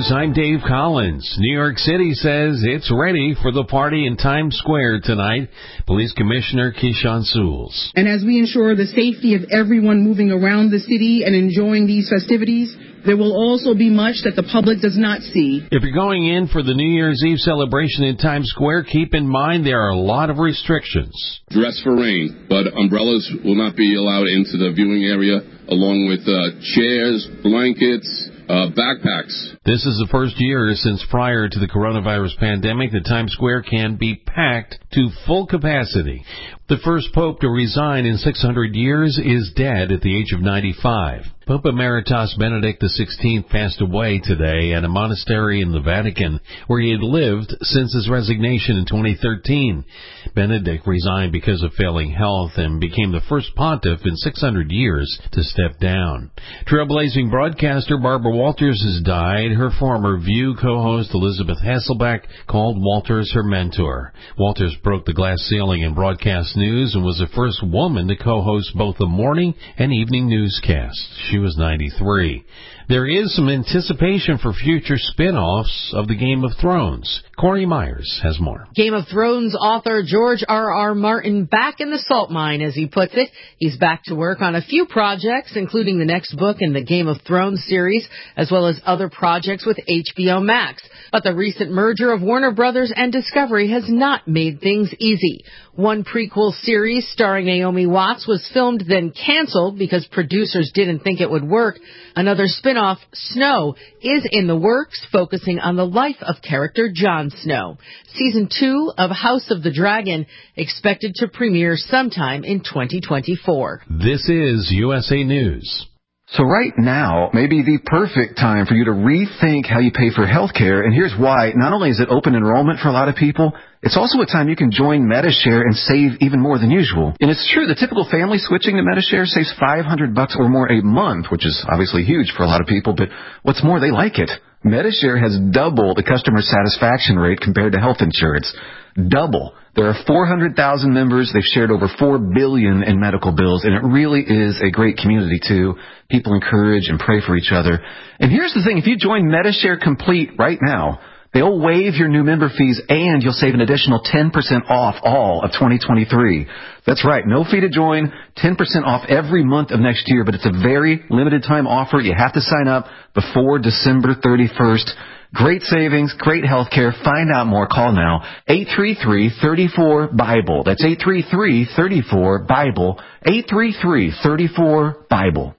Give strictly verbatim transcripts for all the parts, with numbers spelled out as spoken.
News, I'm Dave Collins. New York City says it's ready for the party in Times Square tonight. Police Commissioner Keechant Sewells. And as we ensure the safety of everyone moving around the city and enjoying these festivities, there will also be much that the public does not see. If you're going in for the New Year's Eve celebration in Times Square, keep in mind there are a lot of restrictions. Dress for rain, but umbrellas will not be allowed into the viewing area, along with uh, chairs, blankets, uh, backpacks. This is the first year since prior to the coronavirus pandemic that Times Square can be packed to full capacity. The first pope to resign in six hundred years is dead at the age of ninety-five. Pope Emeritus Benedict the sixteenth passed away today at a monastery in the Vatican where he had lived since his resignation in twenty thirteen. Benedict resigned because of failing health and became the first pontiff in six hundred years to step down. Trailblazing broadcaster Barbara Walters has died. Her former View co-host Elizabeth Hasselbeck called Walters her mentor. Walters broke the glass ceiling in broadcast news and was the first woman to co-host both the morning and evening newscasts. She was ninety-three. There is some anticipation for future spin-offs of the Game of Thrones. Corey Myers has more. Game of Thrones author George R R. Martin back in the salt mine, as he puts it. He's back to work on a few projects, including the next book in the Game of Thrones series, as well as other projects with H B O Max. But the recent merger of Warner Brothers and Discovery has not made things easy. One prequel series starring Naomi Watts was filmed, then canceled because producers didn't think it would work. Another spin-off, Snow, is in the works, focusing on the life of character Jon Snow. Season two of House of the Dragon expected to premiere sometime in twenty twenty-four. This is U S A News. So right now may be the perfect time for you to rethink how you pay for health care, and here's why. Not only is it open enrollment for a lot of people, it's also a time you can join Medi-Share and save even more than usual. And it's true, the typical family switching to Medi-Share saves five hundred bucks or more a month, which is obviously huge for a lot of people, but what's more, they like it. Medi-Share has double the customer satisfaction rate compared to health insurance. Double. There are four hundred thousand members. They've shared over four billion dollars in medical bills, and it really is a great community, too. People encourage and pray for each other. And here's the thing. If you join Medi-Share Complete right now, they'll waive your new member fees, and you'll save an additional ten percent off all of twenty twenty-three. That's right. No fee to join, ten percent off every month of next year, but it's a very limited time offer. You have to sign up before December thirty-first. Great savings, great health care. Find out more. Call now. eight three three, three four, BIBLE. That's eight three three, three four, BIBLE. eight three three, three four, BIBLE.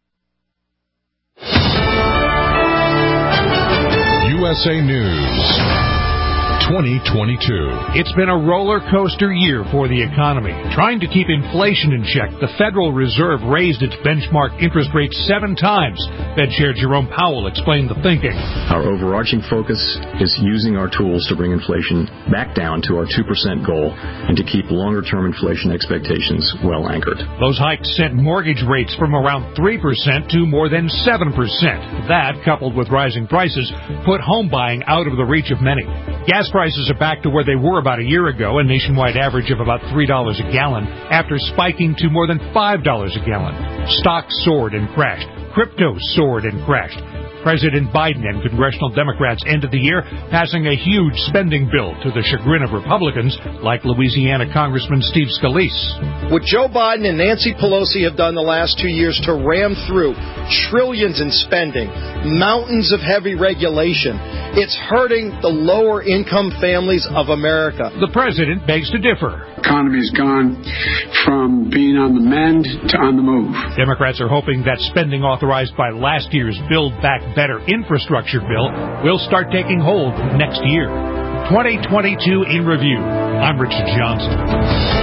U S A News. twenty twenty-two. It's been a roller coaster year for the economy. Trying to keep inflation in check, the Federal Reserve raised its benchmark interest rate seven times. Fed Chair Jerome Powell explained the thinking. Our overarching focus is using our tools to bring inflation back down to our two percent goal and to keep longer-term inflation expectations well anchored. Those hikes sent mortgage rates from around three percent to more than seven percent. That, coupled with rising prices, put home buying out of the reach of many. Gas prices are back to where they were about a year ago, a nationwide average of about three dollars a gallon, after spiking to more than five dollars a gallon. Stocks soared and crashed. Crypto soared and crashed. President Biden and congressional Democrats ended the year passing a huge spending bill to the chagrin of Republicans, like Louisiana Congressman Steve Scalise. What Joe Biden and Nancy Pelosi have done the last two years to ram through trillions in spending, mountains of heavy regulation, it's hurting the lower income families of America. The president begs to differ. The economy's gone from being on the mend to on the move. Democrats are hoping that spending authorized by last year's Build Back Better infrastructure bill will start taking hold next year. twenty twenty-two in review. I'm Richard Johnston.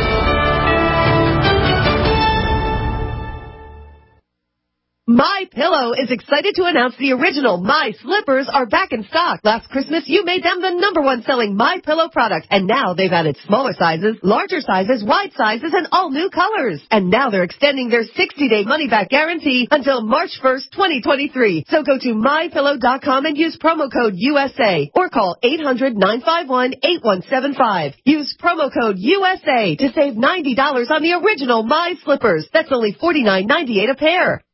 My Pillow is excited to announce the original My Slippers are back in stock. Last Christmas, you made them the number one selling My Pillow product, and now they've added smaller sizes, larger sizes, wide sizes, and all new colors. And now they're extending their sixty-day money-back guarantee until March first, twenty twenty-three. So go to my pillow dot com and use promo code U S A or call eight hundred, nine five one, eight one seven five. Use promo code U S A to save ninety dollars on the original My Slippers. That's only forty-nine ninety-eight a pair.